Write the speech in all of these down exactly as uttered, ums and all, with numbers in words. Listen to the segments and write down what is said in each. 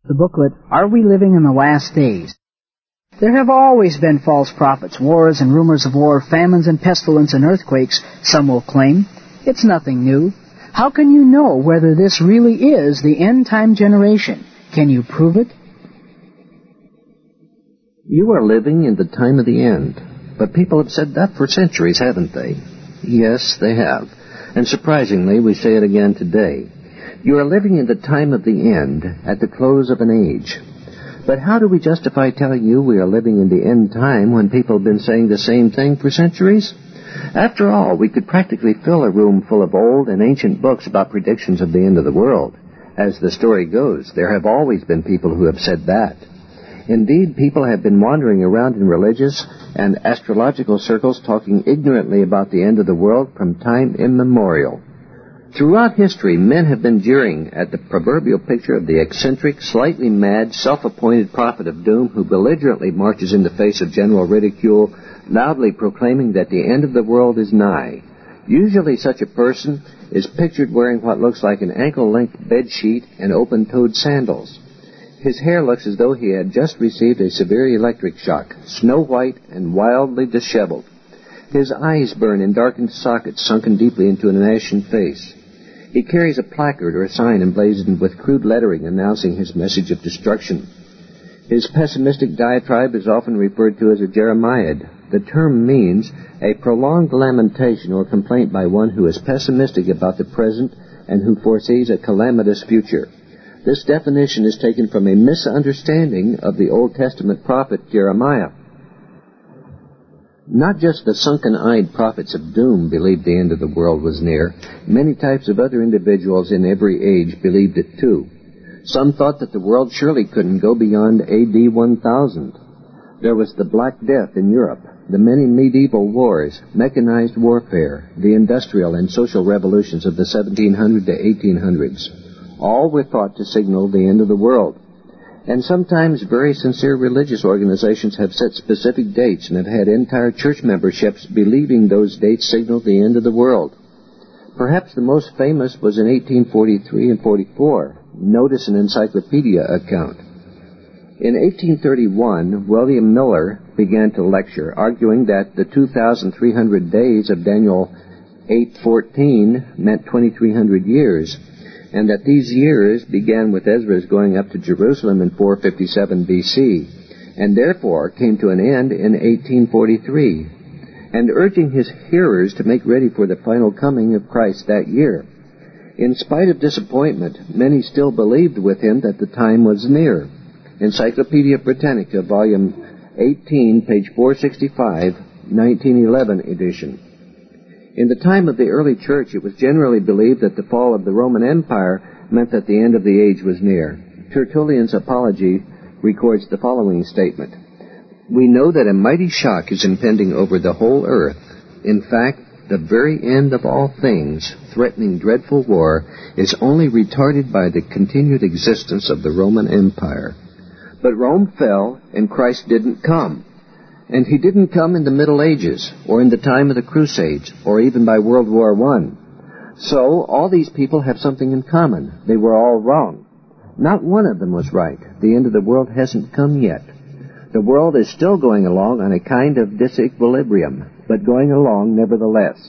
The booklet, Are We Living in the Last Days? There have always been false prophets, wars and rumors of war, famines and pestilence and earthquakes, some will claim. It's nothing new. How can you know whether this really is the end-time generation? Can you prove it? You are living in the time of the end. But people have said that for centuries, haven't they? Yes, they have. And surprisingly, we say it again today. You are living in the time of the end, at the close of an age. But how do we justify telling you we are living in the end time when people have been saying the same thing for centuries? After all, we could practically fill a room full of old and ancient books about predictions of the end of the world. As the story goes, there have always been people who have said that. Indeed, people have been wandering around in religious and astrological circles talking ignorantly about the end of the world from time immemorial. Throughout history, men have been jeering at the proverbial picture of the eccentric, slightly mad, self-appointed prophet of doom who belligerently marches in the face of general ridicule, loudly proclaiming that the end of the world is nigh. Usually such a person is pictured wearing what looks like an ankle-length bedsheet and open-toed sandals. His hair looks as though he had just received a severe electric shock, snow-white and wildly disheveled. His eyes burn in darkened sockets sunken deeply into an ashen face. He carries a placard or a sign emblazoned with crude lettering announcing his message of destruction. His pessimistic diatribe is often referred to as a Jeremiad. The term means a prolonged lamentation or complaint by one who is pessimistic about the present and who foresees a calamitous future. This definition is taken from a misunderstanding of the Old Testament prophet Jeremiah. Not just the sunken-eyed prophets of doom believed the end of the world was near. Many types of other individuals in every age believed it too. Some thought that the world surely couldn't go beyond A D one thousand. There was the Black Death in Europe, the many medieval wars, mechanized warfare, the industrial and social revolutions of the seventeen hundred to eighteen hundreds. All were thought to signal the end of the world. And sometimes very sincere religious organizations have set specific dates and have had entire church memberships believing those dates signaled the end of the world. Perhaps the most famous was in eighteen forty-three and forty-four. Notice an encyclopedia account. In eighteen thirty-one, William Miller began to lecture, arguing that the two thousand three hundred days of Daniel eight fourteen meant twenty-three hundred years, and that these years began with Ezra's going up to Jerusalem in four fifty-seven B C, and therefore came to an end in eighteen forty-three, and urging his hearers to make ready for the final coming of Christ that year. In spite of disappointment, many still believed with him that the time was near. Encyclopedia Britannica, volume eighteen, page four sixty-five, nineteen eleven edition. In the time of the early church, it was generally believed that the fall of the Roman Empire meant that the end of the age was near. Tertullian's Apology records the following statement. We know that a mighty shock is impending over the whole earth. In fact, the very end of all things, threatening dreadful war, is only retarded by the continued existence of the Roman Empire. But Rome fell, and Christ didn't come. And he didn't come in the Middle Ages, or in the time of the Crusades, or even by World War One. So, all these people have something in common. They were all wrong. Not one of them was right. The end of the world hasn't come yet. The world is still going along on a kind of disequilibrium, but going along nevertheless.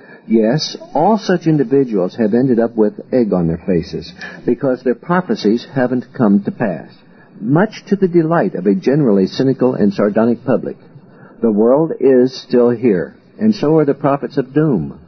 Yes, all such individuals have ended up with egg on their faces, because their prophecies haven't come to pass, much to the delight of a generally cynical and sardonic public. The world is still here, and so are the prophets of doom.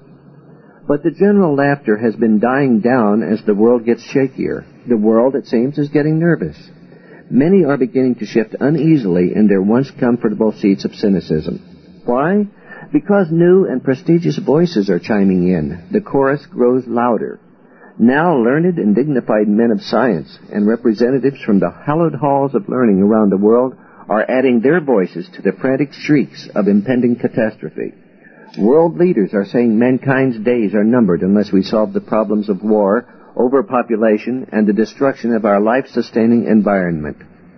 But the general laughter has been dying down as the world gets shakier. The world, it seems, is getting nervous. Many are beginning to shift uneasily in their once comfortable seats of cynicism. Why? Because new and prestigious voices are chiming in. The chorus grows louder. Now learned and dignified men of science and representatives from the hallowed halls of learning around the world are adding their voices to the frantic shrieks of impending catastrophe. World leaders are saying mankind's days are numbered unless we solve the problems of war, overpopulation, and the destruction of our life-sustaining environment.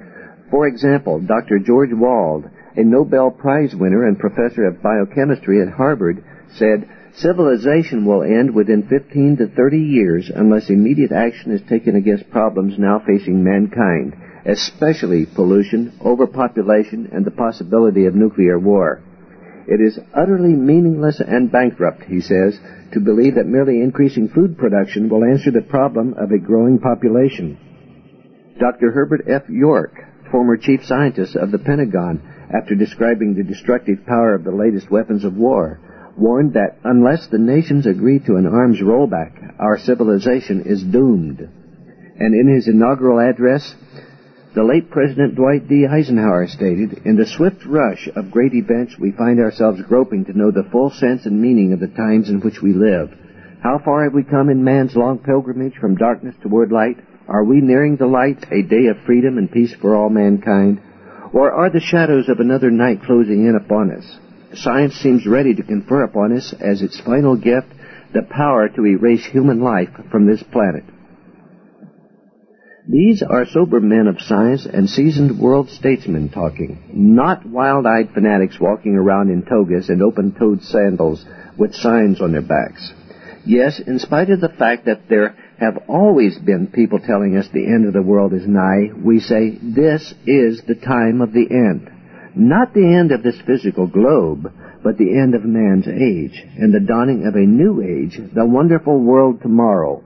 For example, Doctor George Wald, a Nobel Prize winner and professor of biochemistry at Harvard, said, Civilization will end within fifteen to thirty years unless immediate action is taken against problems now facing mankind, especially pollution, overpopulation, and the possibility of nuclear war. It is utterly meaningless and bankrupt, he says, to believe that merely increasing food production will answer the problem of a growing population. Doctor Herbert F. York, former chief scientist of the Pentagon, after describing the destructive power of the latest weapons of war, warned that unless the nations agree to an arms rollback, our civilization is doomed. And in his inaugural address, the late President Dwight D. Eisenhower stated, "In the swift rush of great events, we find ourselves groping to know the full sense and meaning of the times in which we live. How far have we come in man's long pilgrimage from darkness toward light? Are we nearing the light, a day of freedom and peace for all mankind? Or are the shadows of another night closing in upon us? Science seems ready to confer upon us, as its final gift, the power to erase human life from this planet." These are sober men of science and seasoned world statesmen talking, not wild-eyed fanatics walking around in togas and open-toed sandals with signs on their backs. Yes, in spite of the fact that there have always been people telling us the end of the world is nigh, we say this is the time of the end. Not the end of this physical globe, but the end of man's age, and the dawning of a new age, the wonderful world tomorrow.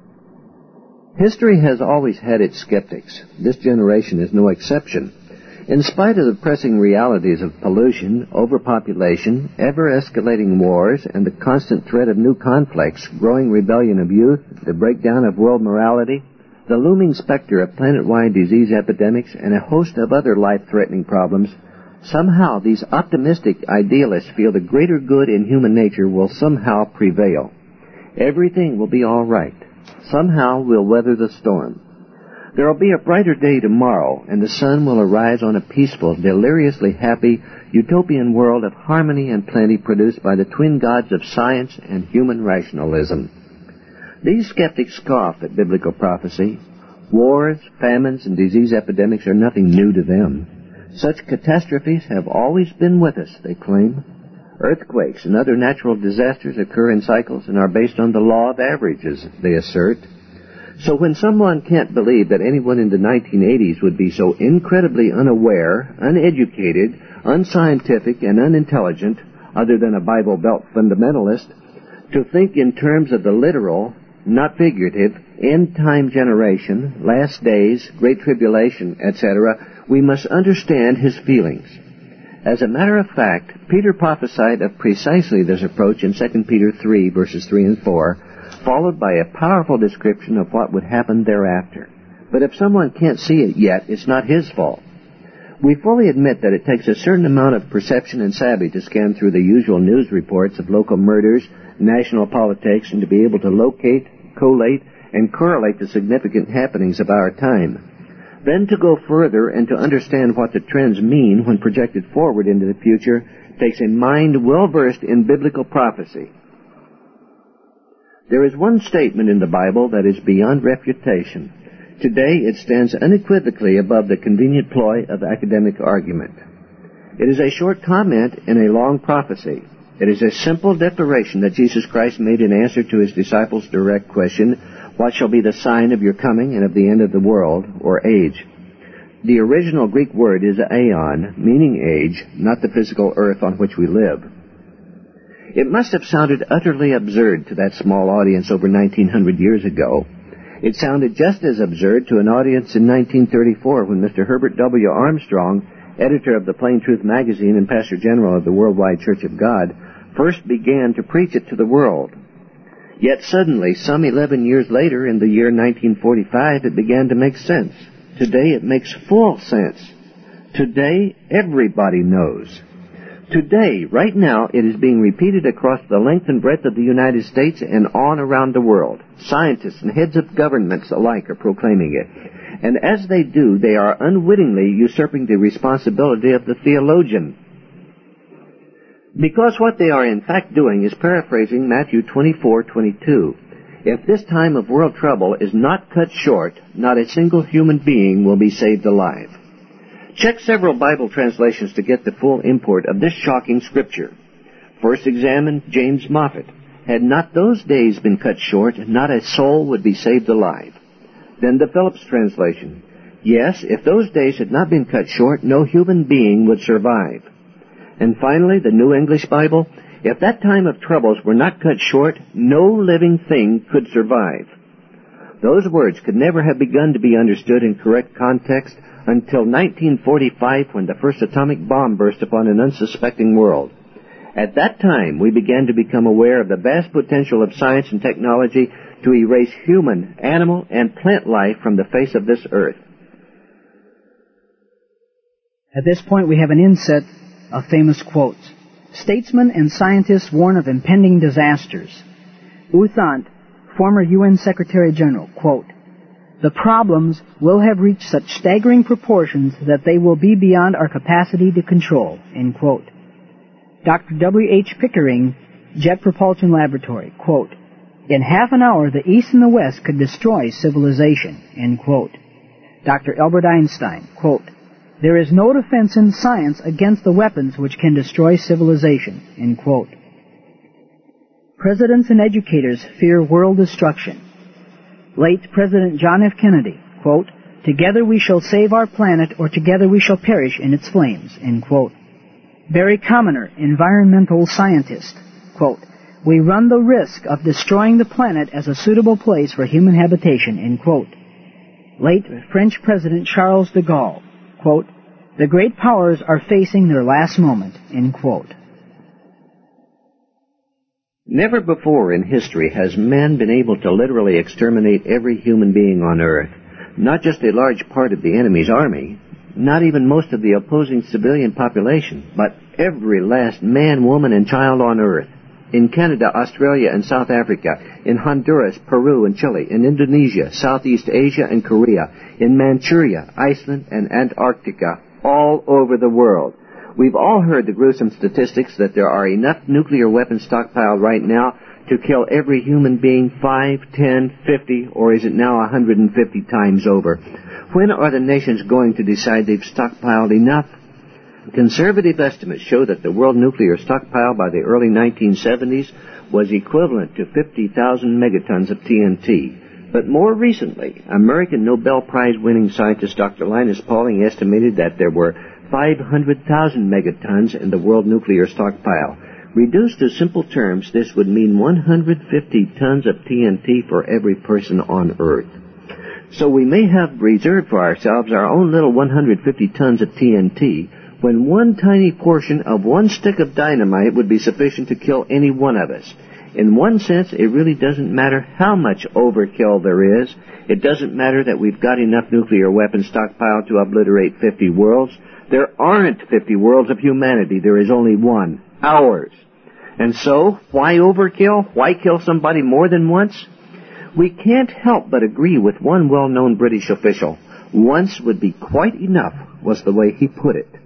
History has always had its skeptics. This generation is no exception. In spite of the pressing realities of pollution, overpopulation, ever-escalating wars, and the constant threat of new conflicts, growing rebellion of youth, the breakdown of world morality, the looming specter of planet-wide disease epidemics, and a host of other life-threatening problems, somehow these optimistic idealists feel the greater good in human nature will somehow prevail. Everything will be all right. Somehow we'll weather the storm. There will be a brighter day tomorrow, and the sun will arise on a peaceful, deliriously happy, utopian world of harmony and plenty produced by the twin gods of science and human rationalism. These skeptics scoff at biblical prophecy. Wars, famines, and disease epidemics are nothing new to them. Such catastrophes have always been with us, they claim. Earthquakes and other natural disasters occur in cycles and are based on the law of averages, they assert. So when someone can't believe that anyone in the nineteen eighties would be so incredibly unaware, uneducated, unscientific, and unintelligent, other than a Bible Belt fundamentalist, to think in terms of the literal, not figurative, end-time generation, last days, great tribulation, et cetera, we must understand his feelings. As a matter of fact, Peter prophesied of precisely this approach in Second Peter three, verses three and four, followed by a powerful description of what would happen thereafter. But if someone can't see it yet, it's not his fault. We fully admit that it takes a certain amount of perception and savvy to scan through the usual news reports of local murders, national politics, and to be able to locate, collate, and correlate the significant happenings of our time. Then to go further and to understand what the trends mean when projected forward into the future takes a mind well-versed in biblical prophecy. There is one statement in the Bible that is beyond refutation. Today it stands unequivocally above the convenient ploy of academic argument. It is a short comment in a long prophecy. It is a simple declaration that Jesus Christ made in answer to his disciples' direct question, "What shall be the sign of your coming and of the end of the world," or age? The original Greek word is aeon, meaning age, not the physical earth on which we live. It must have sounded utterly absurd to that small audience over nineteen hundred years ago. It sounded just as absurd to an audience in nineteen thirty-four when Mister Herbert W. Armstrong, editor of the Plain Truth magazine and pastor general of the Worldwide Church of God, first began to preach it to the world. Yet suddenly, some eleven years later, in the year nineteen forty-five, it began to make sense. Today it makes full sense. Today, everybody knows. Today, right now, it is being repeated across the length and breadth of the United States and on around the world. Scientists and heads of governments alike are proclaiming it. And as they do, they are unwittingly usurping the responsibility of the theologian. Because what they are in fact doing is paraphrasing Matthew twenty-four twenty-two. If this time of world trouble is not cut short, not a single human being will be saved alive. Check several Bible translations to get the full import of this shocking scripture. First examine James Moffat. Had not those days been cut short, not a soul would be saved alive. Then the Phillips translation. Yes, if those days had not been cut short, no human being would survive. And finally, the New English Bible. If that time of troubles were not cut short, no living thing could survive. Those words could never have begun to be understood in correct context until nineteen forty-five, when the first atomic bomb burst upon an unsuspecting world. At that time, we began to become aware of the vast potential of science and technology to erase human, animal, and plant life from the face of this earth. At this point, we have an inset of famous quotes. Statesmen and scientists warn of impending disasters. U Thant, former U N Secretary General, quote, "The problems will have reached such staggering proportions that they will be beyond our capacity to control," end quote. Doctor W H Pickering, Jet Propulsion Laboratory, quote, "In half an hour, the East and the West could destroy civilization," end quote. Doctor Albert Einstein, quote, "There is no defense in science against the weapons which can destroy civilization," end quote. Presidents and educators fear world destruction. Late President John F. Kennedy, quote, "Together we shall save our planet, or together we shall perish in its flames," end quote. Barry Commoner, environmental scientist, quote, "We run the risk of destroying the planet as a suitable place for human habitation," end quote. Late French President Charles de Gaulle, quote, "The great powers are facing their last moment," end quote. Never before in history has man been able to literally exterminate every human being on Earth, not just a large part of the enemy's army, not even most of the opposing civilian population, but every last man, woman, and child on Earth. In Canada, Australia, and South Africa, in Honduras, Peru, and Chile, in Indonesia, Southeast Asia, and Korea, in Manchuria, Iceland, and Antarctica, all over the world. We've all heard the gruesome statistics that there are enough nuclear weapons stockpiled right now to kill every human being five, ten, fifty, or is it now one hundred fifty times over? When are the nations going to decide they've stockpiled enough? Conservative estimates show that the world nuclear stockpile by the early nineteen seventies was equivalent to fifty thousand megatons of T N T. But more recently, American Nobel Prize-winning scientist Doctor Linus Pauling estimated that there were five hundred thousand megatons in the world nuclear stockpile. Reduced to simple terms, this would mean one hundred fifty tons of T N T for every person on Earth. So we may have reserved for ourselves our own little one hundred fifty tons of T N T, when one tiny portion of one stick of dynamite would be sufficient to kill any one of us. In one sense, it really doesn't matter how much overkill there is. It doesn't matter that we've got enough nuclear weapons stockpiled to obliterate fifty worlds. There aren't fifty worlds of humanity. There is only one, ours. And so, why overkill? Why kill somebody more than once? We can't help but agree with one well-known British official. Once would be quite enough, was the way he put it.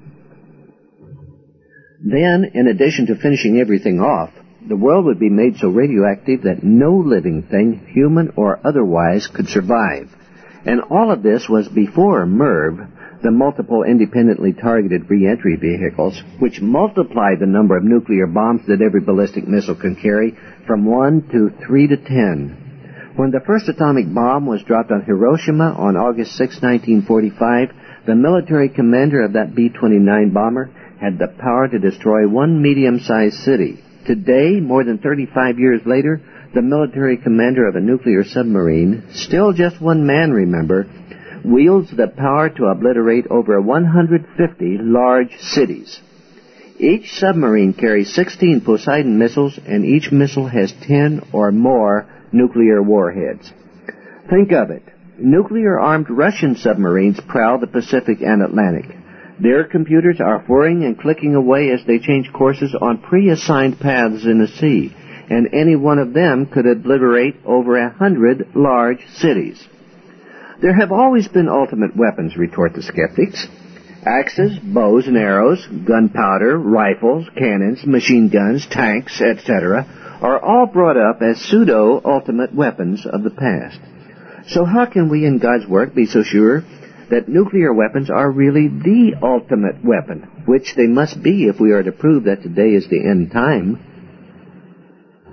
Then, in addition to finishing everything off, the world would be made so radioactive that no living thing, human or otherwise, could survive. And all of this was before MERV, the multiple independently targeted re-entry vehicles, which multiply the number of nuclear bombs that every ballistic missile can carry from one to three to ten. When the first atomic bomb was dropped on Hiroshima on August sixth, nineteen forty-five, the military commander of that B twenty-nine bomber had the power to destroy one medium-sized city. Today, more than thirty-five years later, the military commander of a nuclear submarine, still just one man, remember, wields the power to obliterate over one hundred fifty large cities. Each submarine carries sixteen Poseidon missiles, and each missile has ten or more nuclear warheads. Think of it. Nuclear-armed Russian submarines prowl the Pacific and Atlantic. Their computers are whirring and clicking away as they change courses on pre-assigned paths in the sea, and any one of them could obliterate over a hundred large cities. There have always been ultimate weapons, retort the skeptics. Axes, bows and arrows, gunpowder, rifles, cannons, machine guns, tanks, et cetera are all brought up as pseudo-ultimate weapons of the past. So how can we in God's work be so sure that nuclear weapons are really the ultimate weapon, which they must be if we are to prove that today is the end time?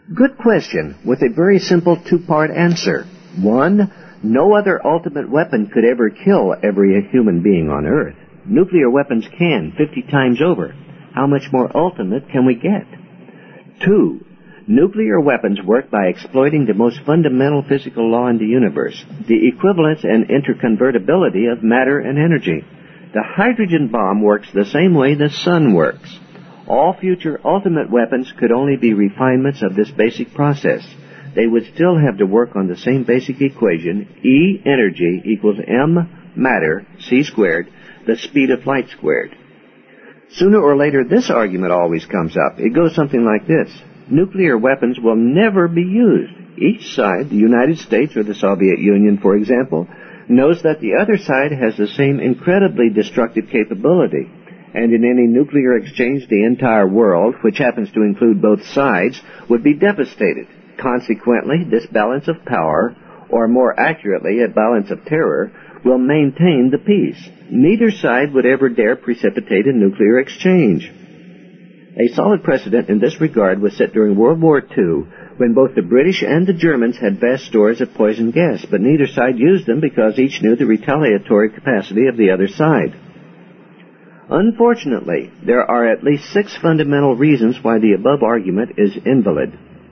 Good question, with a very simple two-part answer. One, no other ultimate weapon could ever kill every human being on Earth. Nuclear weapons can, fifty times over. How much more ultimate can we get? Two, nuclear weapons work by exploiting the most fundamental physical law in the universe, the equivalence and interconvertibility of matter and energy. The hydrogen bomb works the same way the sun works. All future ultimate weapons could only be refinements of this basic process. They would still have to work on the same basic equation, E energy equals M matter, C squared, the speed of light squared. Sooner or later, this argument always comes up. It goes something like this. Nuclear weapons will never be used. Each side, the United States or the Soviet Union, for example, knows that the other side has the same incredibly destructive capability. And in any nuclear exchange, the entire world, which happens to include both sides, would be devastated. Consequently, this balance of power, or more accurately, a balance of terror, will maintain the peace. Neither side would ever dare precipitate a nuclear exchange. A solid precedent in this regard was set during World War Two, when both the British and the Germans had vast stores of poison gas, but neither side used them because each knew the retaliatory capacity of the other side. Unfortunately, there are at least six fundamental reasons why the above argument is invalid.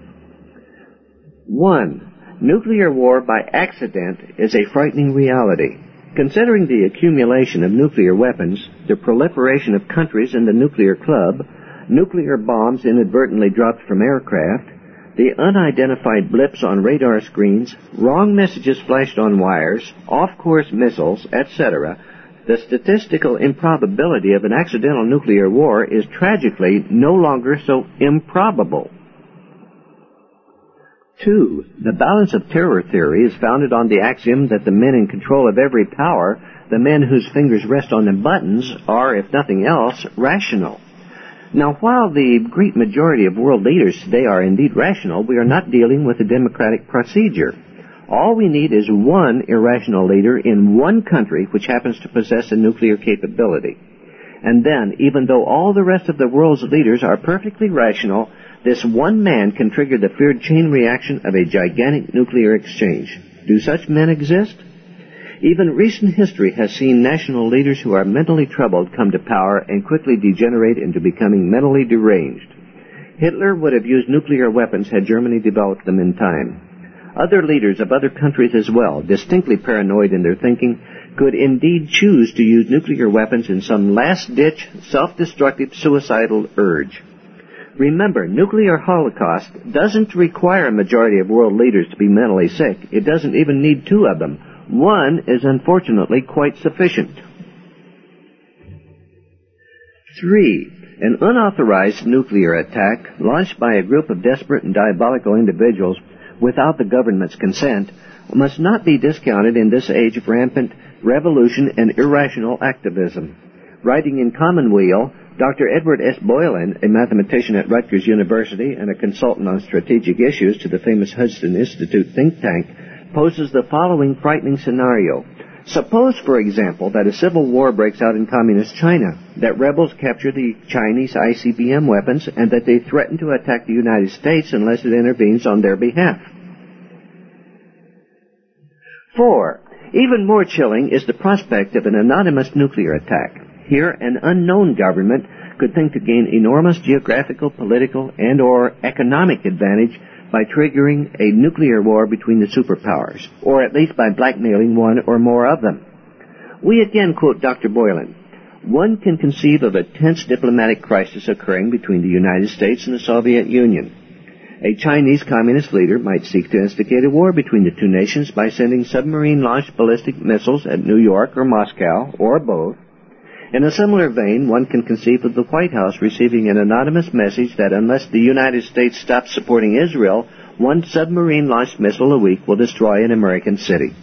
One, nuclear war by accident is a frightening reality. Considering the accumulation of nuclear weapons, the proliferation of countries in the nuclear club, nuclear bombs inadvertently dropped from aircraft, the unidentified blips on radar screens, wrong messages flashed on wires, off-course missiles, et cetera, the statistical improbability of an accidental nuclear war is tragically no longer so improbable. Two, the balance of terror theory is founded on the axiom that the men in control of every power, the men whose fingers rest on the buttons, are, if nothing else, rational. Now, while the great majority of world leaders today are indeed rational, we are not dealing with a democratic procedure. All we need is one irrational leader in one country which happens to possess a nuclear capability. And then, even though all the rest of the world's leaders are perfectly rational, this one man can trigger the feared chain reaction of a gigantic nuclear exchange. Do such men exist? Even recent history has seen national leaders who are mentally troubled come to power and quickly degenerate into becoming mentally deranged. Hitler would have used nuclear weapons had Germany developed them in time. Other leaders of other countries as well, distinctly paranoid in their thinking, could indeed choose to use nuclear weapons in some last-ditch, self-destructive, suicidal urge. Remember, nuclear holocaust doesn't require a majority of world leaders to be mentally sick. It doesn't even need two of them. One is unfortunately quite sufficient. Three, an unauthorized nuclear attack launched by a group of desperate and diabolical individuals without the government's consent must not be discounted in this age of rampant revolution and irrational activism. Writing in Commonweal, Doctor Edward S. Boylan, a mathematician at Rutgers University and a consultant on strategic issues to the famous Hudson Institute think tank, poses the following frightening scenario. Suppose, for example, that a civil war breaks out in communist China, that rebels capture the Chinese I C B M weapons, and that they threaten to attack the United States unless it intervenes on their behalf. Four, even more chilling is the prospect of an anonymous nuclear attack. Here, an unknown government could think to gain enormous geographical, political, and or economic advantage by triggering a nuclear war between the superpowers, or at least by blackmailing one or more of them. We again quote Doctor Boylan. One can conceive of a tense diplomatic crisis occurring between the United States and the Soviet Union. A Chinese communist leader might seek to instigate a war between the two nations by sending submarine-launched ballistic missiles at New York or Moscow, or both. In a similar vein, one can conceive of the White House receiving an anonymous message that unless the United States stops supporting Israel, one submarine-launched missile a week will destroy an American city.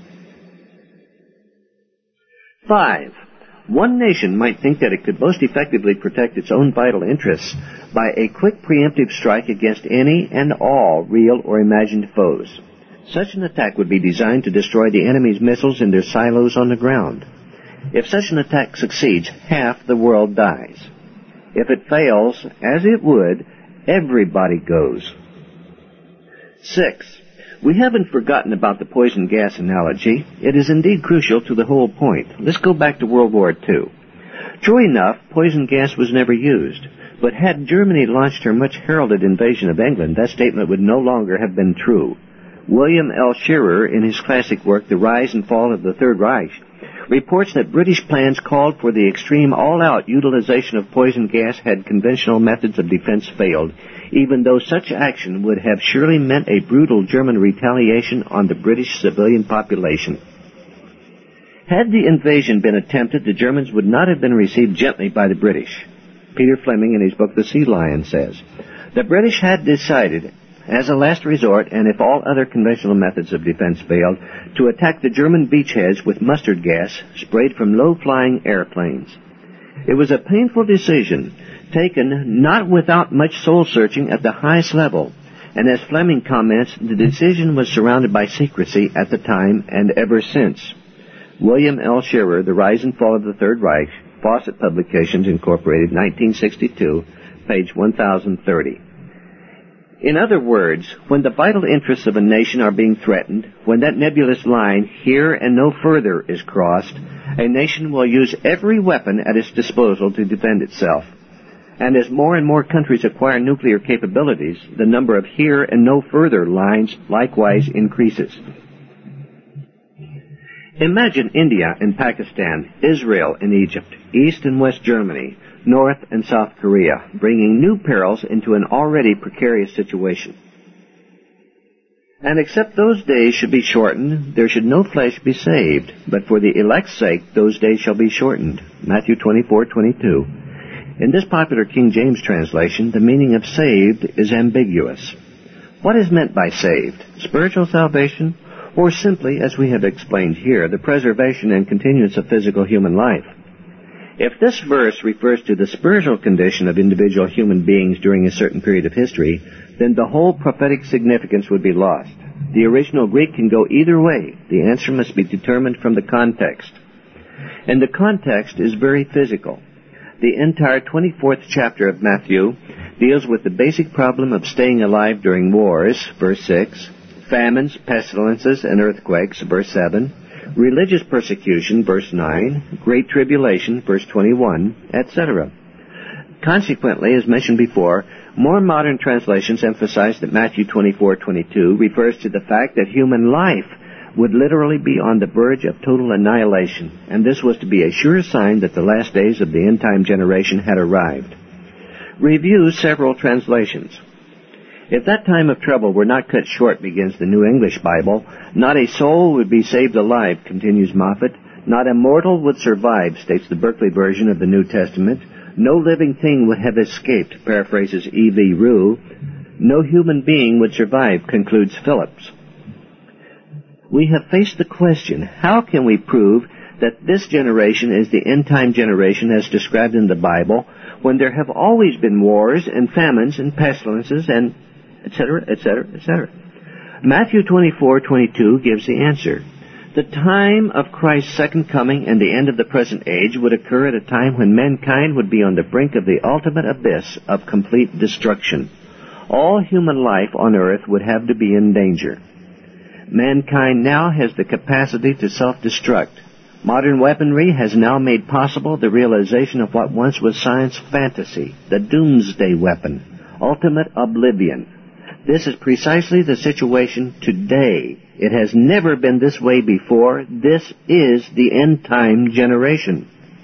Five, one nation might think that it could most effectively protect its own vital interests by a quick preemptive strike against any and all real or imagined foes. Such an attack would be designed to destroy the enemy's missiles in their silos on the ground. If such an attack succeeds, half the world dies. If it fails, as it would, everybody goes. Six, we haven't forgotten about the poison gas analogy. It is indeed crucial to the whole point. Let's go back to World War Two. True enough, poison gas was never used. But had Germany launched her much heralded invasion of England, that statement would no longer have been true. William L. Shearer, in his classic work, The Rise and Fall of the Third Reich, reports that British plans called for the extreme all-out utilization of poison gas had conventional methods of defense failed, even though such action would have surely meant a brutal German retaliation on the British civilian population. Had the invasion been attempted, the Germans would not have been received gently by the British. Peter Fleming, in his book The Sea Lion, says, the British had decided, as a last resort, and if all other conventional methods of defense failed, to attack the German beachheads with mustard gas sprayed from low-flying airplanes. It was a painful decision, taken not without much soul-searching at the highest level, and as Fleming comments, the decision was surrounded by secrecy at the time and ever since. William L. Shearer, The Rise and Fall of the Third Reich, Fawcett Publications, Incorporated, nineteen sixty-two, page one thousand thirty. In other words, when the vital interests of a nation are being threatened, when that nebulous line, here and no further, is crossed, a nation will use every weapon at its disposal to defend itself. And as more and more countries acquire nuclear capabilities, the number of here and no further lines likewise increases. Imagine India and Pakistan, Israel and Egypt, East and West Germany, North and South Korea, bringing new perils into an already precarious situation. And except those days should be shortened, there should no flesh be saved, but for the elect's sake those days shall be shortened. Matthew twenty-four twenty-two. In this popular King James translation, the meaning of saved is ambiguous. What is meant by saved? Spiritual salvation? Or simply, as we have explained here, the preservation and continuance of physical human life? If this verse refers to the spiritual condition of individual human beings during a certain period of history, then the whole prophetic significance would be lost. The original Greek can go either way. The answer must be determined from the context. And the context is very physical. The entire twenty-fourth chapter of Matthew deals with the basic problem of staying alive during wars, verse six, famines, pestilences, and earthquakes, verse seven, religious persecution, verse nine, great tribulation, verse twenty-one, et cetera. Consequently, as mentioned before, more modern translations emphasize that Matthew twenty-four twenty-two refers to the fact that human life would literally be on the verge of total annihilation, and this was to be a sure sign that the last days of the end-time generation had arrived. Review several translations. If that time of trouble were not cut short, begins the New English Bible, not a soul would be saved alive, continues Moffat. Not a mortal would survive, states the Berkeley version of the New Testament. No living thing would have escaped, paraphrases E V Rue. No human being would survive, concludes Phillips. We have faced the question, how can we prove that this generation is the end-time generation as described in the Bible, when there have always been wars and famines and pestilences and et cetera, et cetera, et cetera. Matthew twenty-four twenty-two gives the answer. The time of Christ's second coming and the end of the present age would occur at a time when mankind would be on the brink of the ultimate abyss of complete destruction. All human life on earth would have to be in danger. Mankind now has the capacity to self-destruct. Modern weaponry has now made possible the realization of what once was science fantasy, the doomsday weapon, ultimate oblivion. This is precisely the situation today. It has never been this way before. This is the end-time generation.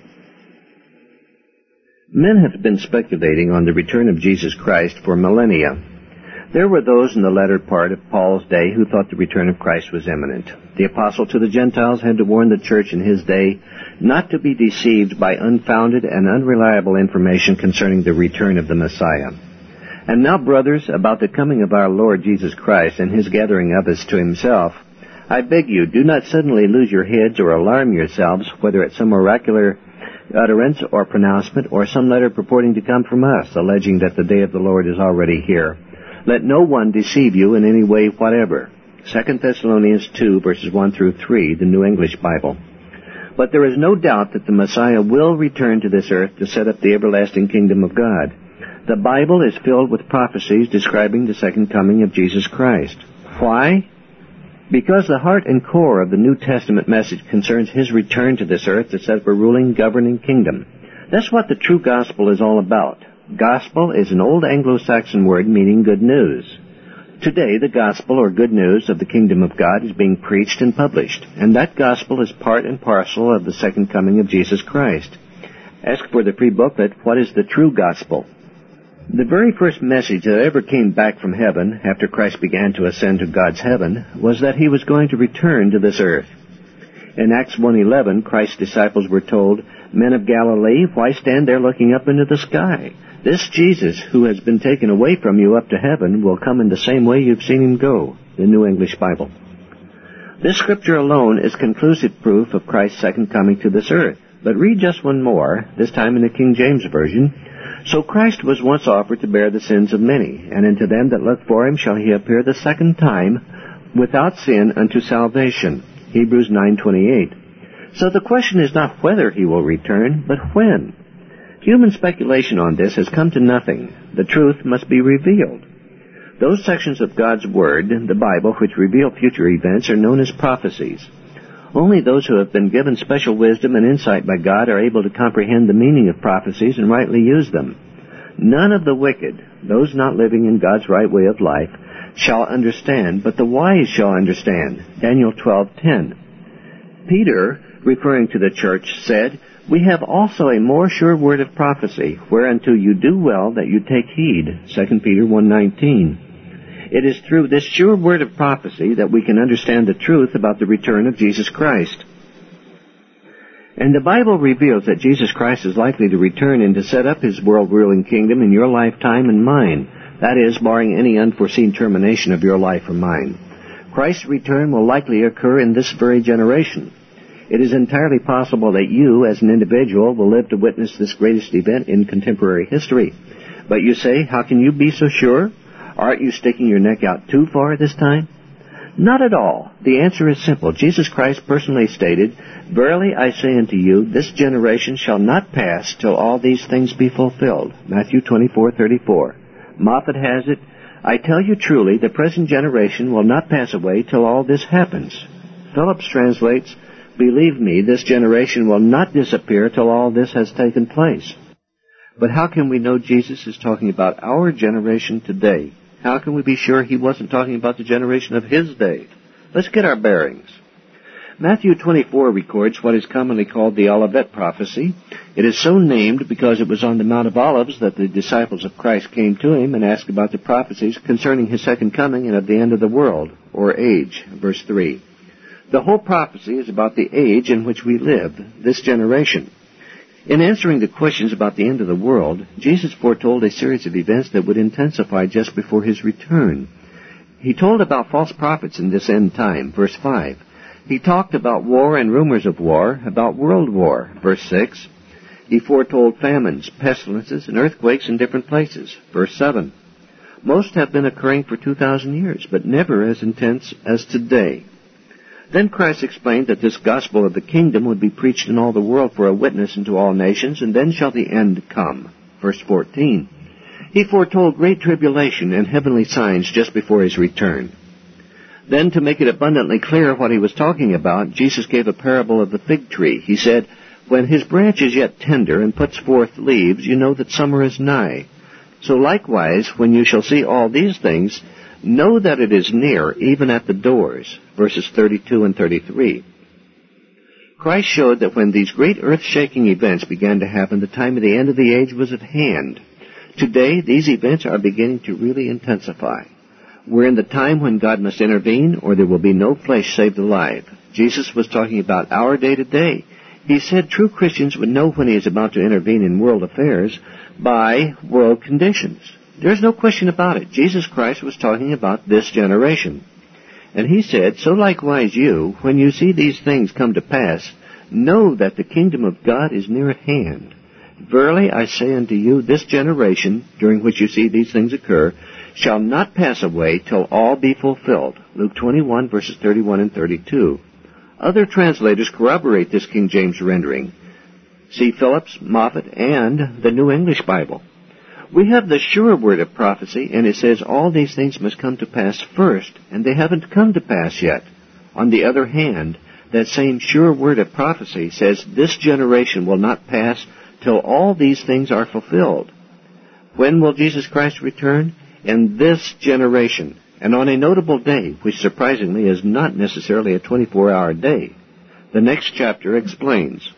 Men have been speculating on the return of Jesus Christ for millennia. There were those in the latter part of Paul's day who thought the return of Christ was imminent. The apostle to the Gentiles had to warn the church in his day not to be deceived by unfounded and unreliable information concerning the return of the Messiah. And now, brothers, about the coming of our Lord Jesus Christ and his gathering of us to himself, I beg you, do not suddenly lose your heads or alarm yourselves, whether at some oracular utterance or pronouncement or some letter purporting to come from us, alleging that the day of the Lord is already here. Let no one deceive you in any way whatever. Second Thessalonians two, verses one through three, the New English Bible. But there is no doubt that the Messiah will return to this earth to set up the everlasting kingdom of God. The Bible is filled with prophecies describing the second coming of Jesus Christ. Why? Because the heart and core of the New Testament message concerns His return to this earth to set up a ruling, governing kingdom. That's what the true gospel is all about. Gospel is an old Anglo-Saxon word meaning good news. Today, the gospel or good news of the kingdom of God is being preached and published, and that gospel is part and parcel of the second coming of Jesus Christ. Ask for the free booklet, What is the True Gospel? The very first message that ever came back from heaven after Christ began to ascend to God's heaven was that He was going to return to this earth. In Acts one eleven, Christ's disciples were told, Men of Galilee, why stand there looking up into the sky? This Jesus, who has been taken away from you up to heaven, will come in the same way you've seen Him go. The New English Bible. This scripture alone is conclusive proof of Christ's second coming to this earth. But read just one more, this time in the King James Version. So Christ was once offered to bear the sins of many, and unto them that look for Him shall He appear the second time, without sin unto salvation. Hebrews nine twenty-eight. So the question is not whether He will return, but when. Human speculation on this has come to nothing. The truth must be revealed. Those sections of God's Word, the Bible, which reveal future events are known as prophecies. Only those who have been given special wisdom and insight by God are able to comprehend the meaning of prophecies and rightly use them. None of the wicked, those not living in God's right way of life, shall understand, but the wise shall understand. Daniel twelve ten. Peter, referring to the church, said, We have also a more sure word of prophecy, whereunto you do well that you take heed. Second Peter one nineteen. It is through this sure word of prophecy that we can understand the truth about the return of Jesus Christ. And the Bible reveals that Jesus Christ is likely to return and to set up His world-ruling kingdom in your lifetime and mine. That is, barring any unforeseen termination of your life or mine. Christ's return will likely occur in this very generation. It is entirely possible that you, as an individual, will live to witness this greatest event in contemporary history. But you say, how can you be so sure? Aren't you sticking your neck out too far this time? Not at all. The answer is simple. Jesus Christ personally stated, Verily I say unto you, this generation shall not pass till all these things be fulfilled. Matthew twenty-four thirty-four. Moffat has it, I tell you truly, the present generation will not pass away till all this happens. Phillips translates, Believe me, this generation will not disappear till all this has taken place. But how can we know Jesus is talking about our generation today? How can we be sure He wasn't talking about the generation of His day? Let's get our bearings. Matthew twenty-four records what is commonly called the Olivet prophecy. It is so named because it was on the Mount of Olives that the disciples of Christ came to Him and asked about the prophecies concerning His second coming and of the end of the world, or age. Verse three. The whole prophecy is about the age in which we live, this generation. In answering the questions about the end of the world, Jesus foretold a series of events that would intensify just before His return. He told about false prophets in this end time, verse five. He talked about war and rumors of war, about world war, verse six. He foretold famines, pestilences, and earthquakes in different places, verse seven. Most have been occurring for two thousand years, but never as intense as today. Then Christ explained that this gospel of the kingdom would be preached in all the world for a witness unto all nations, and then shall the end come. Verse fourteen. He foretold great tribulation and heavenly signs just before His return. Then, to make it abundantly clear what He was talking about, Jesus gave a parable of the fig tree. He said, When his branch is yet tender and puts forth leaves, you know that summer is nigh. So likewise, when you shall see all these things, know that it is near, even at the doors. Verses thirty-two and thirty-three. Christ showed that when these great earth-shaking events began to happen, the time of the end of the age was at hand. Today, these events are beginning to really intensify. We're in the time when God must intervene, or there will be no flesh saved alive. Jesus was talking about our day-to-day. He said true Christians would know when He is about to intervene in world affairs by world conditions. There's no question about it. Jesus Christ was talking about this generation. And He said, So likewise you, when you see these things come to pass, know that the kingdom of God is near at hand. Verily I say unto you, this generation, during which you see these things occur, shall not pass away till all be fulfilled. Luke twenty-one, verses thirty-one and thirty-two. Other translators corroborate this King James rendering. See Phillips, Moffat, and the New English Bible. We have the sure word of prophecy, and it says all these things must come to pass first, and they haven't come to pass yet. On the other hand, that same sure word of prophecy says this generation will not pass till all these things are fulfilled. When will Jesus Christ return? In this generation, and on a notable day, which surprisingly is not necessarily a twenty-four hour day. The next chapter explains.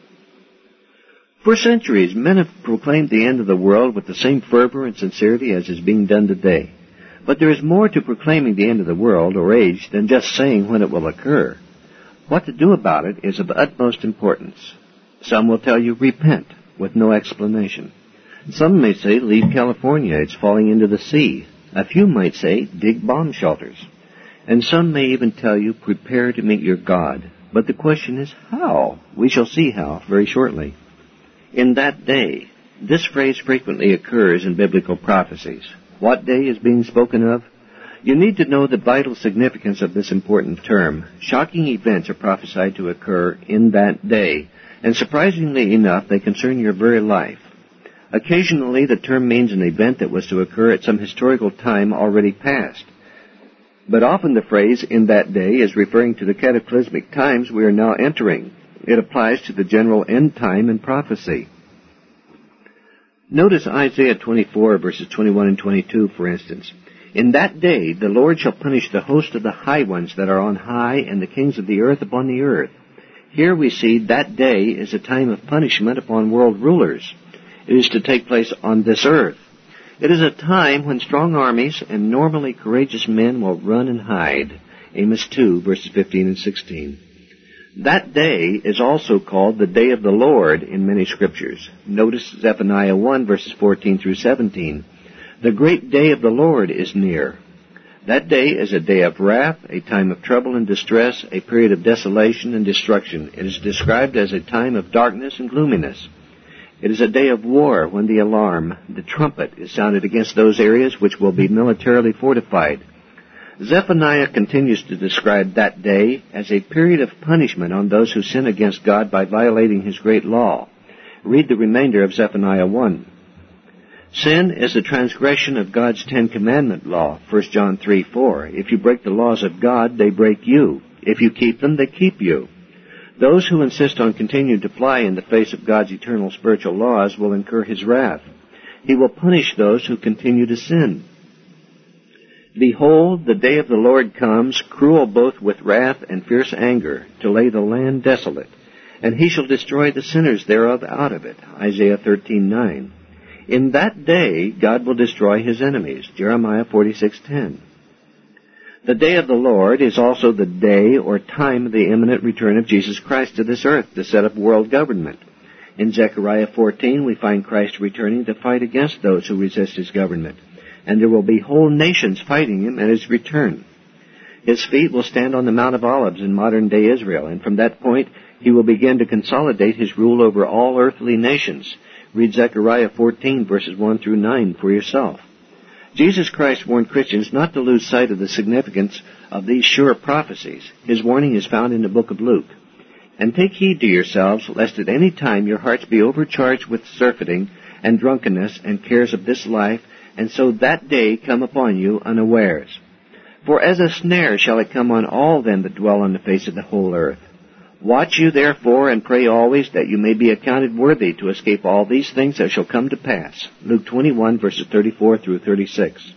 For centuries, men have proclaimed the end of the world with the same fervor and sincerity as is being done today. But there is more to proclaiming the end of the world or age than just saying when it will occur. What to do about it is of utmost importance. Some will tell you, repent, with no explanation. Some may say, leave California, it's falling into the sea. A few might say, dig bomb shelters. And some may even tell you, prepare to meet your God. But the question is, how? We shall see how very shortly. In that day, this phrase frequently occurs in biblical prophecies. What day is being spoken of? You need to know the vital significance of this important term. Shocking events are prophesied to occur in that day, and surprisingly enough, they concern your very life. Occasionally, the term means an event that was to occur at some historical time already past. But often the phrase, in that day, is referring to the cataclysmic times we are now entering. It applies to the general end time in prophecy. Notice Isaiah twenty-four, verses twenty-one and twenty-two, for instance. In that day the Lord shall punish the host of the high ones that are on high, and the kings of the earth upon the earth. Here we see that day is a time of punishment upon world rulers. It is to take place on this earth. It is a time when strong armies and normally courageous men will run and hide. Amos two, verses fifteen and sixteen. That day is also called the day of the Lord in many scriptures. Notice Zephaniah one, verses fourteen through seventeen. The great day of the Lord is near. That day is a day of wrath, a time of trouble and distress, a period of desolation and destruction. It is described as a time of darkness and gloominess. It is a day of war when the alarm, the trumpet, is sounded against those areas which will be militarily fortified. Zephaniah continues to describe that day as a period of punishment on those who sin against God by violating His great law. Read the remainder of Zephaniah one. Sin is the transgression of God's Ten Commandment law, First John three, four. If you break the laws of God, they break you. If you keep them, they keep you. Those who insist on continuing to fly in the face of God's eternal spiritual laws will incur His wrath. He will punish those who continue to sin. Behold, the day of the Lord comes, cruel both with wrath and fierce anger, to lay the land desolate, and He shall destroy the sinners thereof out of it. Isaiah thirteen, nine. In that day, God will destroy His enemies. Jeremiah forty-six, ten. The day of the Lord is also the day or time of the imminent return of Jesus Christ to this earth to set up world government. In Zechariah fourteen, we find Christ returning to fight against those who resist His government, and there will be whole nations fighting Him at His return. His feet will stand on the Mount of Olives in modern-day Israel, and from that point He will begin to consolidate His rule over all earthly nations. Read Zechariah fourteen, verses one through nine for yourself. Jesus Christ warned Christians not to lose sight of the significance of these sure prophecies. His warning is found in the book of Luke. And take heed to yourselves, lest at any time your hearts be overcharged with surfeiting and drunkenness and cares of this life, and so that day come upon you unawares. For as a snare shall it come on all them that dwell on the face of the whole earth. Watch you therefore, and pray always, that you may be accounted worthy to escape all these things that shall come to pass. Luke twenty-one, verses thirty-four through thirty-six.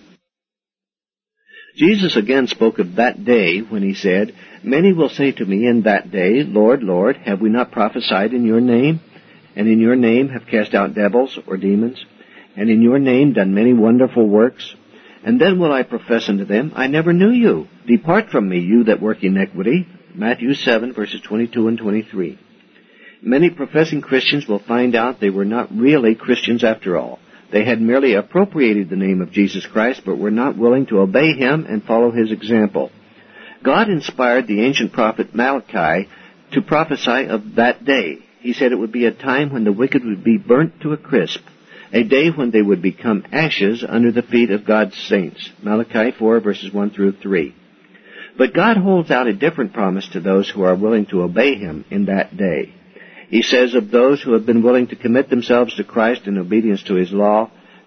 Jesus again spoke of that day when He said, Many will say to me in that day, Lord, Lord, have we not prophesied in your name? And in your name have cast out devils or demons? And in your name done many wonderful works? And then will I profess unto them, I never knew you. Depart from me, you that work iniquity. Matthew seven, verses twenty-two and twenty-three. Many professing Christians will find out they were not really Christians after all. They had merely appropriated the name of Jesus Christ, but were not willing to obey Him and follow His example. God inspired the ancient prophet Malachi to prophesy of that day. He said it would be a time when the wicked would be burnt to a crisp, a day when they would become ashes under the feet of God's saints. Malachi four, verses one through three. But God holds out a different promise to those who are willing to obey Him in that day. He says of those who have been willing to commit themselves to Christ in obedience to His law,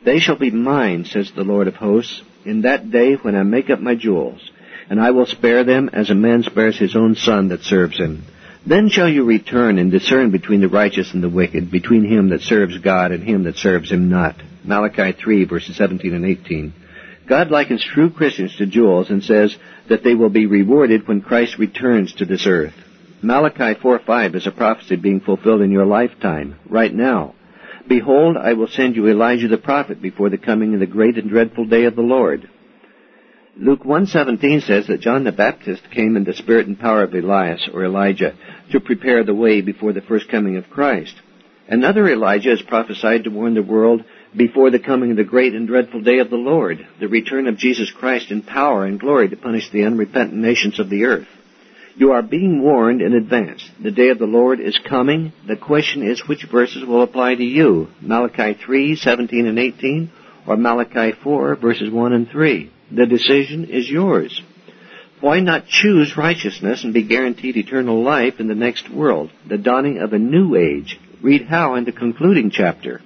They shall be mine, says the Lord of hosts, in that day when I make up my jewels, and I will spare them as a man spares his own son that serves him. Then shall you return and discern between the righteous and the wicked, between him that serves God and him that serves him not. Malachi three, verses seventeen and eighteen. God likens true Christians to jewels and says that they will be rewarded when Christ returns to this earth. Malachi four five is a prophecy being fulfilled in your lifetime, right now. Behold, I will send you Elijah the prophet before the coming of the great and dreadful day of the Lord. Luke one seventeen says that John the Baptist came in the spirit and power of Elias, or Elijah, to prepare the way before the first coming of Christ. Another Elijah is prophesied to warn the world before the coming of the great and dreadful day of the Lord, the return of Jesus Christ in power and glory to punish the unrepentant nations of the earth. You are being warned in advance. The day of the Lord is coming. The question is which verses will apply to you, Malachi three, seventeen and eighteen, or Malachi four, verses one and three. The decision is yours. Why not choose righteousness and be guaranteed eternal life in the next world, the dawning of a new age? Read how in the concluding chapter.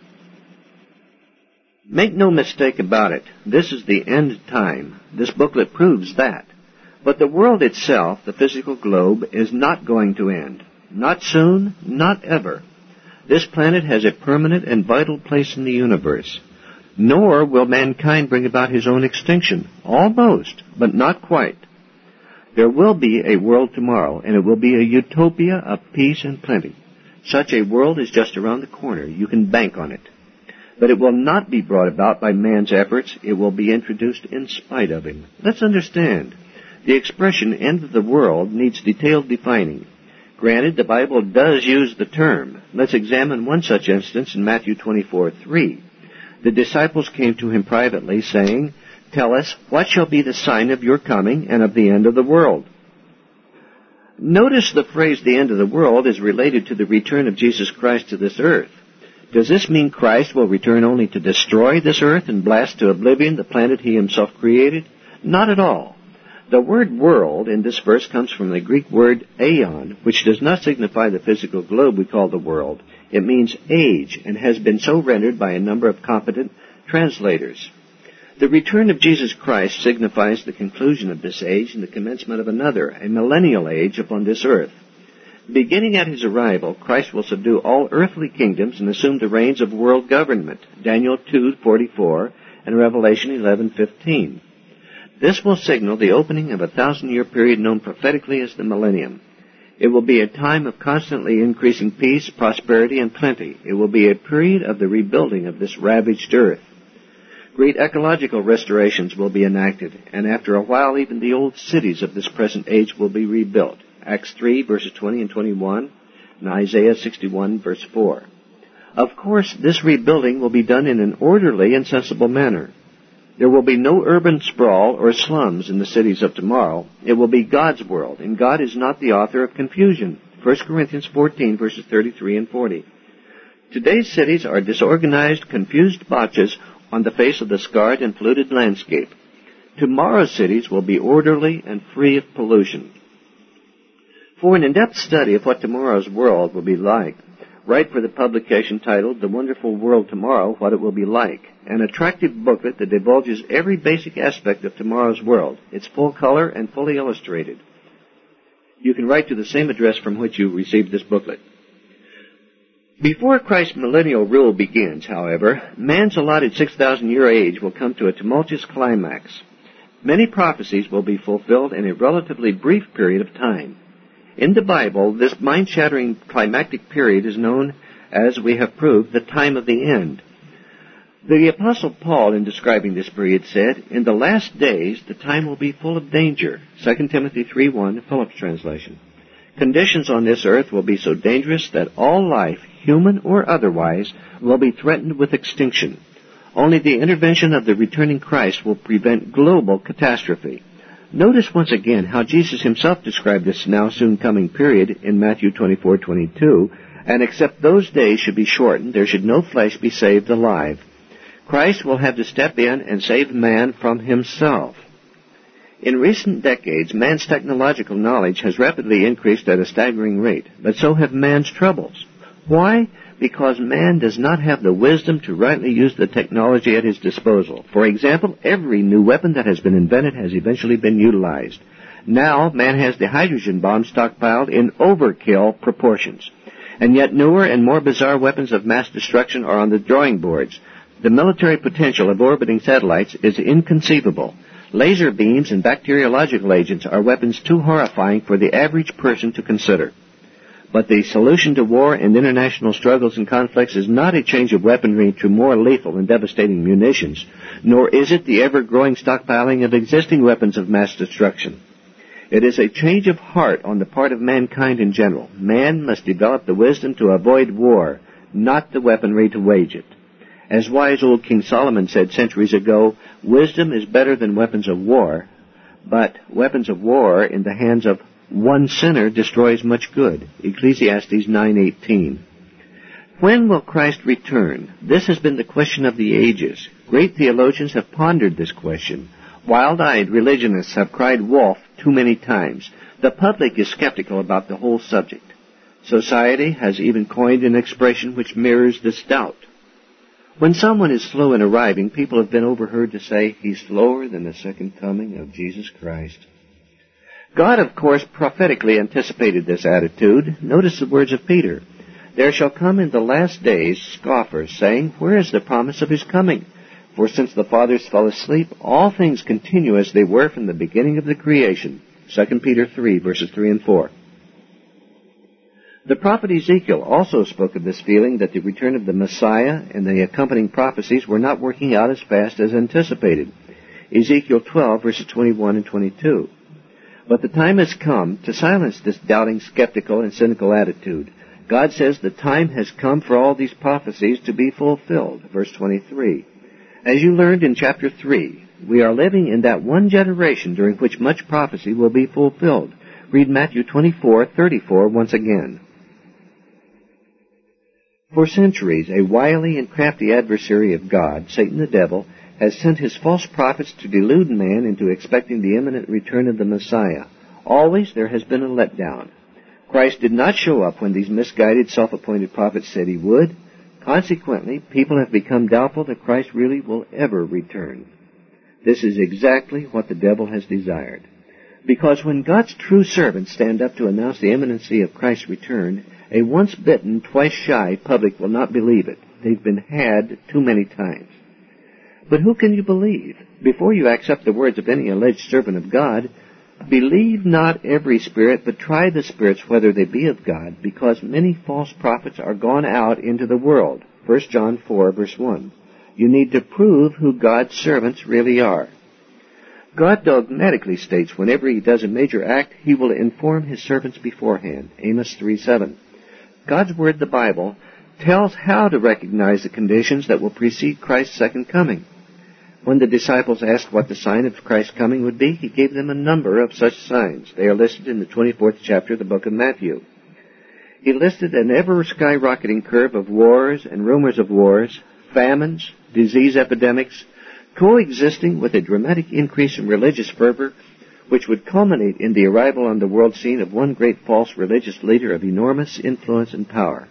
Make no mistake about it. This is the end time. This booklet proves that. But the world itself, the physical globe, is not going to end. Not soon, not ever. This planet has a permanent and vital place in the universe. Nor will mankind bring about his own extinction. Almost, but not quite. There will be a world tomorrow, and it will be a utopia of peace and plenty. Such a world is just around the corner. You can bank on it. But it will not be brought about by man's efforts. It will be introduced in spite of him. Let's understand. The expression end of the world needs detailed defining. Granted, the Bible does use the term. Let's examine one such instance in Matthew twenty-four three. The disciples came to him privately, saying, Tell us, what shall be the sign of your coming and of the end of the world? Notice the phrase, the end of the world, is related to the return of Jesus Christ to this earth. Does this mean Christ will return only to destroy this earth and blast to oblivion the planet he himself created? Not at all. The word world in this verse comes from the Greek word aeon, which does not signify the physical globe we call the world. It means age, and has been so rendered by a number of competent translators. The return of Jesus Christ signifies the conclusion of this age and the commencement of another, a millennial age upon this earth. Beginning at his arrival, Christ will subdue all earthly kingdoms and assume the reins of world government, Daniel two forty-four and Revelation eleven fifteen. This will signal the opening of a thousand-year period known prophetically as the millennium. It will be a time of constantly increasing peace, prosperity, and plenty. It will be a period of the rebuilding of this ravaged earth. Great ecological restorations will be enacted, and after a while even the old cities of this present age will be rebuilt. Acts three, verses twenty and twenty-one, and Isaiah sixty-one, verse four. Of course, this rebuilding will be done in an orderly and sensible manner. There will be no urban sprawl or slums in the cities of tomorrow. It will be God's world, and God is not the author of confusion. First Corinthians fourteen, verses thirty-three and forty. Today's cities are disorganized, confused botches on the face of the scarred and polluted landscape. Tomorrow's cities will be orderly and free of pollution. For an in-depth study of what tomorrow's world will be like, write for the publication titled The Wonderful World Tomorrow, What It Will Be Like, an attractive booklet that divulges every basic aspect of tomorrow's world. It's full color and fully illustrated. You can write to the same address from which you received this booklet. Before Christ's millennial rule begins, however, man's allotted six thousand year age will come to a tumultuous climax. Many prophecies will be fulfilled in a relatively brief period of time. In the Bible, this mind-shattering climactic period is known as, we have proved, the time of the end. The Apostle Paul, in describing this period, said, In the last days, the time will be full of danger. Second Timothy three one, Phillips translation. Conditions on this earth will be so dangerous that all life, human or otherwise, will be threatened with extinction. Only the intervention of the returning Christ will prevent global catastrophe. Notice once again how Jesus himself described this now soon coming period in Matthew twenty-four twenty-two, and except those days should be shortened, there should no flesh be saved alive. Christ will have to step in and save man from himself. In recent decades, man's technological knowledge has rapidly increased at a staggering rate, but so have man's troubles. Why? because man does not have the wisdom to rightly use the technology at his disposal. For example, every new weapon that has been invented has eventually been utilized. Now, man has the hydrogen bomb stockpiled in overkill proportions. And yet newer and more bizarre weapons of mass destruction are on the drawing boards. The military potential of orbiting satellites is inconceivable. Laser beams and bacteriological agents are weapons too horrifying for the average person to consider. But the solution to war and international struggles and conflicts is not a change of weaponry to more lethal and devastating munitions, nor is it the ever-growing stockpiling of existing weapons of mass destruction. It is a change of heart on the part of mankind in general. Man must develop the wisdom to avoid war, not the weaponry to wage it. As wise old King Solomon said centuries ago, wisdom is better than weapons of war, but weapons of war in the hands of one sinner destroys much good. Ecclesiastes nine eighteen. When will Christ return? This has been the question of the ages. Great theologians have pondered this question. Wild-eyed religionists have cried wolf too many times. The public is skeptical about the whole subject. Society has even coined an expression which mirrors this doubt. When someone is slow in arriving, people have been overheard to say, he's slower than the second coming of Jesus Christ. God, of course, prophetically anticipated this attitude. Notice the words of Peter. There shall come in the last days scoffers, saying, where is the promise of his coming? For since the fathers fell asleep, all things continue as they were from the beginning of the creation. Second Peter three, verses three and four. The prophet Ezekiel also spoke of this feeling that the return of the Messiah and the accompanying prophecies were not working out as fast as anticipated. Ezekiel twelve, verses twenty-one and twenty-two. But the time has come to silence this doubting, skeptical, and cynical attitude. God says the time has come for all these prophecies to be fulfilled. Verse twenty-three. As you learned in chapter three, we are living in that one generation during which much prophecy will be fulfilled. Read Matthew twenty-four thirty-four once again. For centuries, a wily and crafty adversary of God, Satan the devil, has sent his false prophets to delude man into expecting the imminent return of the Messiah. Always there has been a letdown. Christ did not show up when these misguided, self-appointed prophets said he would. Consequently, people have become doubtful that Christ really will ever return. This is exactly what the devil has desired. Because when God's true servants stand up to announce the imminency of Christ's return, a once-bitten, twice-shy public will not believe it. They've been had too many times. But who can you believe? Before you accept the words of any alleged servant of God, believe not every spirit, but try the spirits whether they be of God, because many false prophets are gone out into the world. First John four, verse one. You need to prove who God's servants really are. God dogmatically states whenever he does a major act, he will inform his servants beforehand. Amos three seven. God's Word, the Bible, tells how to recognize the conditions that will precede Christ's second coming. When the disciples asked what the sign of Christ's coming would be, he gave them a number of such signs. They are listed in the twenty-fourth chapter of the book of Matthew. He listed an ever-skyrocketing curve of wars and rumors of wars, famines, disease epidemics, coexisting with a dramatic increase in religious fervor, which would culminate in the arrival on the world scene of one great false religious leader of enormous influence and power.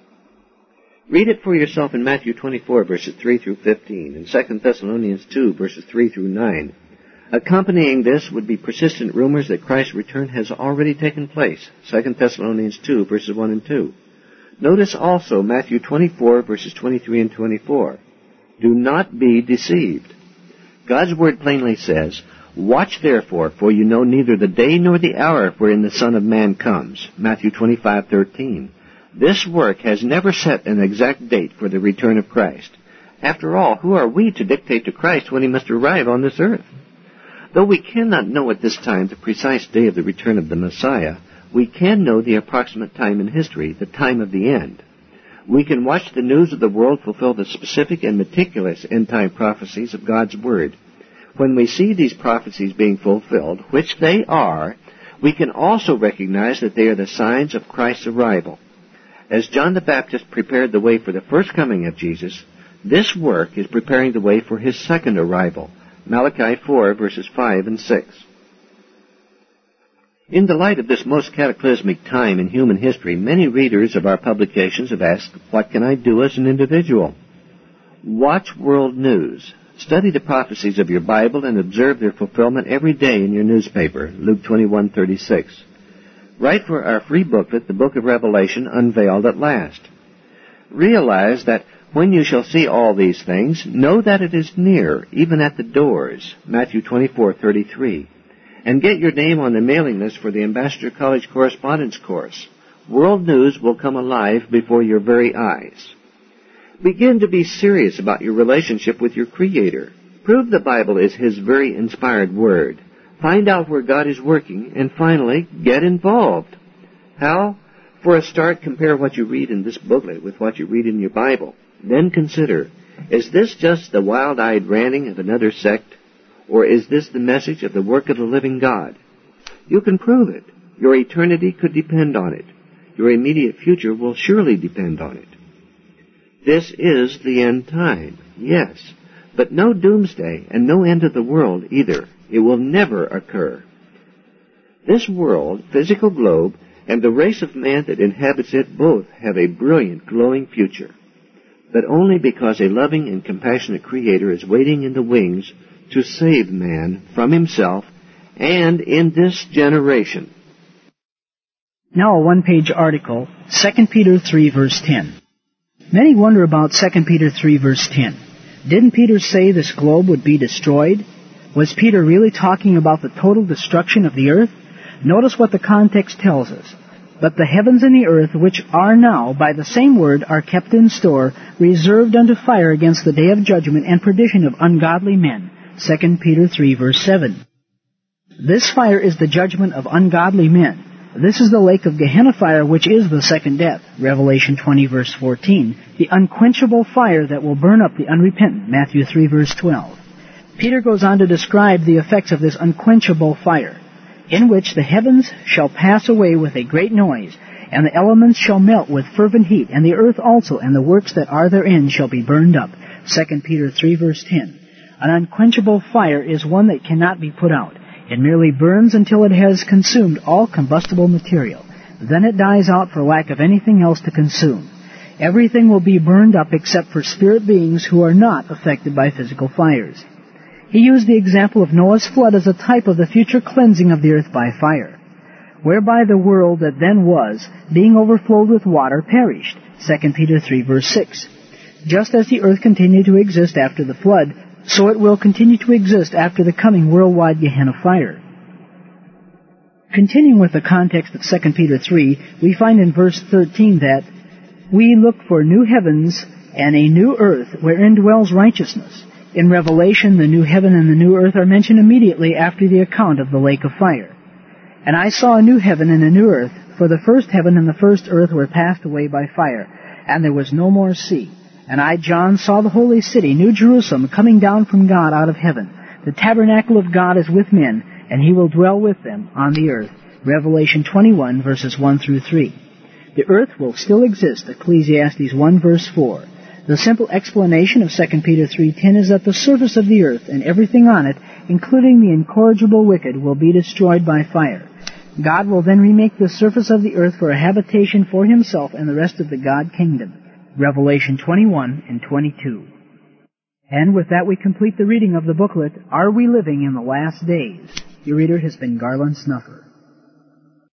Read it for yourself in Matthew twenty-four, verses three through fifteen, and Second Thessalonians two, verses three through nine. Accompanying this would be persistent rumors that Christ's return has already taken place. Second Thessalonians two, verses one and two. Notice also Matthew twenty-four, verses twenty-three and twenty-four. Do not be deceived. God's Word plainly says, watch therefore, for you know neither the day nor the hour wherein the Son of Man comes. Matthew twenty-five thirteen. This work has never set an exact date for the return of Christ. After all, who are we to dictate to Christ when he must arrive on this earth? Though we cannot know at this time the precise day of the return of the Messiah, we can know the approximate time in history, the time of the end. We can watch the news of the world fulfill the specific and meticulous end-time prophecies of God's Word. When we see these prophecies being fulfilled, which they are, we can also recognize that they are the signs of Christ's arrival. As John the Baptist prepared the way for the first coming of Jesus, this work is preparing the way for his second arrival. Malachi four, verses five and six. In the light of this most cataclysmic time in human history, many readers of our publications have asked, what can I do as an individual? Watch world news. Study the prophecies of your Bible and observe their fulfillment every day in your newspaper, Luke twenty-one thirty-six. Write for our free booklet, The Book of Revelation Unveiled at Last. Realize that when you shall see all these things, know that it is near, even at the doors, Matthew twenty-four thirty-three. And get your name on the mailing list for the Ambassador College Correspondence Course. World news will come alive before your very eyes. Begin to be serious about your relationship with your Creator. Prove the Bible is His very inspired Word. Find out where God is working, and finally, get involved. How? For a start, compare what you read in this booklet with what you read in your Bible. Then consider, is this just the wild-eyed ranting of another sect, or is this the message of the work of the living God? You can prove it. Your eternity could depend on it. Your immediate future will surely depend on it. This is the end time, yes, but no doomsday and no end of the world either. It will never occur. This world, physical globe, and the race of man that inhabits it both have a brilliant, glowing future, but only because a loving and compassionate Creator is waiting in the wings to save man from himself and in this generation. Now a one-page article, Second Peter three, verse ten. Many wonder about Second Peter three, verse ten. Didn't Peter say this globe would be destroyed? Was Peter really talking about the total destruction of the earth? Notice what the context tells us. But the heavens and the earth, which are now, by the same word, are kept in store, reserved unto fire against the day of judgment and perdition of ungodly men. Second Peter three, verse seven. This fire is the judgment of ungodly men. This is the lake of Gehenna fire, which is the second death, Revelation twenty, verse fourteen, the unquenchable fire that will burn up the unrepentant, Matthew three, verse twelve. Peter goes on to describe the effects of this unquenchable fire, in which the heavens shall pass away with a great noise, and the elements shall melt with fervent heat, and the earth also, and the works that are therein shall be burned up, Second Peter three, verse ten. An unquenchable fire is one that cannot be put out. It merely burns until it has consumed all combustible material. Then it dies out for lack of anything else to consume. Everything will be burned up except for spirit beings who are not affected by physical fires. He used the example of Noah's flood as a type of the future cleansing of the earth by fire, whereby the world that then was, being overflowed with water, perished. Second Peter three, verse six. Just as the earth continued to exist after the flood, so it will continue to exist after the coming worldwide Gehenna fire. Continuing with the context of Second Peter three, we find in verse thirteen that we look for new heavens and a new earth wherein dwells righteousness. In Revelation, the new heaven and the new earth are mentioned immediately after the account of the lake of fire. And I saw a new heaven and a new earth, for the first heaven and the first earth were passed away by fire, and there was no more sea. And I, John, saw the holy city, New Jerusalem, coming down from God out of heaven. The tabernacle of God is with men, and He will dwell with them on the earth. Revelation twenty-one, verses one through three. The earth will still exist, Ecclesiastes one, verse four. The simple explanation of Second Peter three ten is that the surface of the earth and everything on it, including the incorrigible wicked, will be destroyed by fire. God will then remake the surface of the earth for a habitation for Himself and the rest of the God kingdom. Revelation twenty-one and twenty-two. And with that we complete the reading of the booklet, Are We Living in the Last Days? Your reader has been Garland Snuffer.